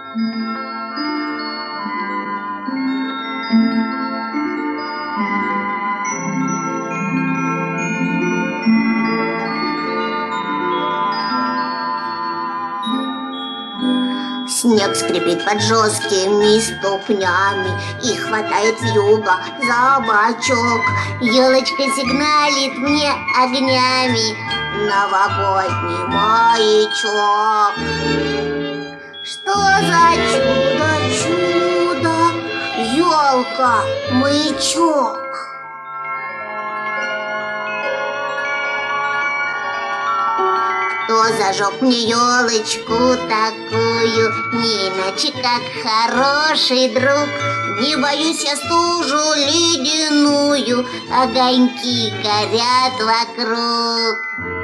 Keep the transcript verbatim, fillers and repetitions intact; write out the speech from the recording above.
Снег скрипит под жесткими ступнями и хватает вьюга за бочок. Елочка сигналит мне огнями, новогодний маячок. Что за чудо, чудо, елка, маячок? Кто зажег мне елочку такую, не иначе как хороший друг? Не боюсь я стужу ледяную, огоньки горят вокруг.